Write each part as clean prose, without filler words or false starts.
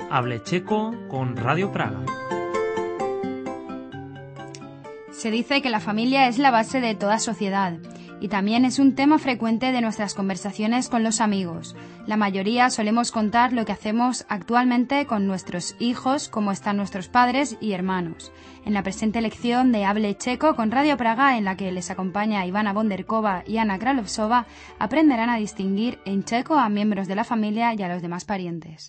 Hable Checo con Radio Praga. Se dice que la familia es la base de toda sociedad y también es un tema frecuente de nuestras conversaciones con los amigos. La mayoría solemos contar lo que hacemos actualmente con nuestros hijos, cómo están nuestros padres y hermanos. En la presente lección de Hable Checo con Radio Praga, en la que les acompaña Ivana Bonderkova y Ana Kralovsova, aprenderán a distinguir en checo a miembros de la familia y a los demás parientes.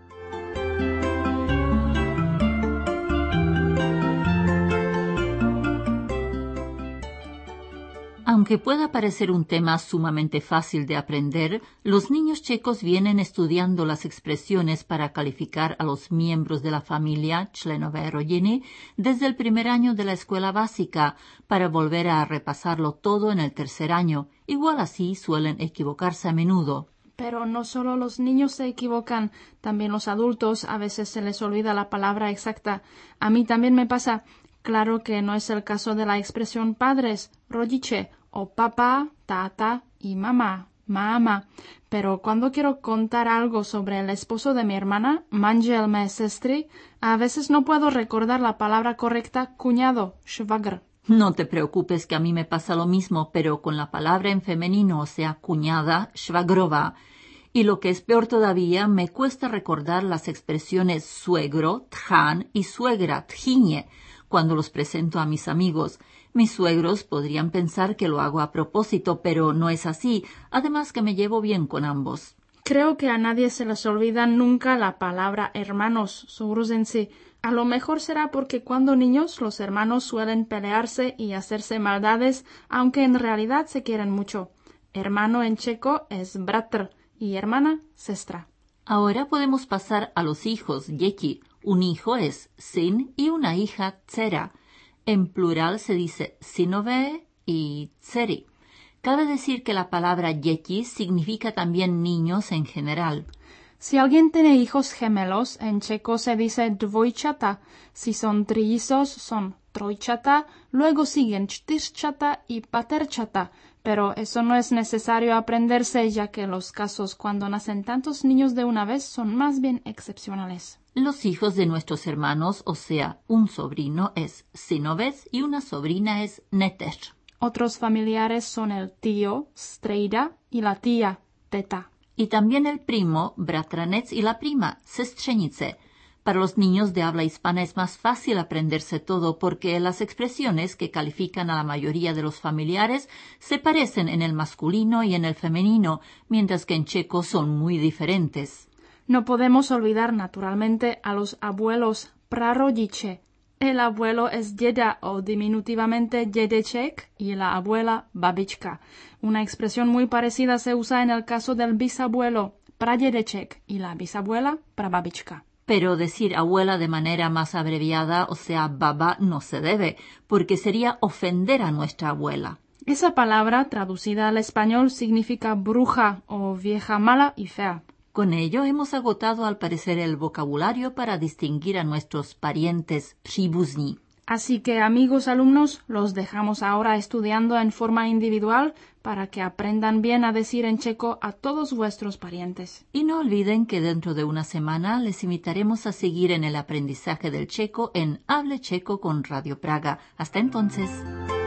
Aunque pueda parecer un tema sumamente fácil de aprender, los niños checos vienen estudiando las expresiones para calificar a los miembros de la familia, členové rodiny, desde el primer año de la escuela básica, para volver a repasarlo todo en el tercer año. Igual así suelen equivocarse a menudo. Pero no solo los niños se equivocan, también los adultos a veces se les olvida la palabra exacta. A mí también me pasa. Claro que no es el caso de la expresión padres, rodiče, o papá, tata y mamá, máma. Pero cuando quiero contar algo sobre el esposo de mi hermana, manžel mé sestry, a veces no puedo recordar la palabra correcta cuñado, švagr. No te preocupes, que a mí me pasa lo mismo, pero con la palabra en femenino, o sea, cuñada, švagrova. Y lo que es peor todavía, me cuesta recordar las expresiones suegro, tjan, y suegra, tjiñe, cuando los presento a mis amigos. Mis suegros podrían pensar que lo hago a propósito, pero no es así, además que me llevo bien con ambos. Creo que a nadie se les olvida nunca la palabra hermanos, sourozenci. A lo mejor será porque cuando niños los hermanos suelen pelearse y hacerse maldades, aunque en realidad se quieren mucho. Hermano en checo es bratr y hermana sestra. Ahora podemos pasar a los hijos, děti. Un hijo es syn y una hija dcera. En plural se dice synové y dcery. Cabe decir que la palabra děti significa también niños en general. Si alguien tiene hijos gemelos, en checo se dice dvojčata. Si son trillizos, son trojčata, luego siguen čtyřčata y paterčata. Pero eso no es necesario aprenderse, ya que los casos cuando nacen tantos niños de una vez son más bien excepcionales. Los hijos de nuestros hermanos, o sea, un sobrino es synovec y una sobrina es neteř. Otros familiares son el tío, strejda, y la tía, teta. Y también el primo, bratranec, y la prima, sestřenice. Para los niños de habla hispana es más fácil aprenderse todo porque las expresiones que califican a la mayoría de los familiares se parecen en el masculino y en el femenino, mientras que en checo son muy diferentes. No podemos olvidar naturalmente a los abuelos, prarodiče. El abuelo es děda o diminutivamente dědeček y la abuela babička. Una expresión muy parecida se usa en el caso del bisabuelo, pradědeček, y la bisabuela, prababička. Pero decir abuela de manera más abreviada, o sea, baba, no se debe, porque sería ofender a nuestra abuela. Esa palabra, traducida al español, significa bruja o vieja mala y fea. Con ello hemos agotado al parecer el vocabulario para distinguir a nuestros parientes příbuzní. Así que, amigos alumnos, los dejamos ahora estudiando en forma individual para que aprendan bien a decir en checo a todos vuestros parientes. Y no olviden que dentro de una semana les invitaremos a seguir en el aprendizaje del checo en Hable Checo con Radio Praga. Hasta entonces.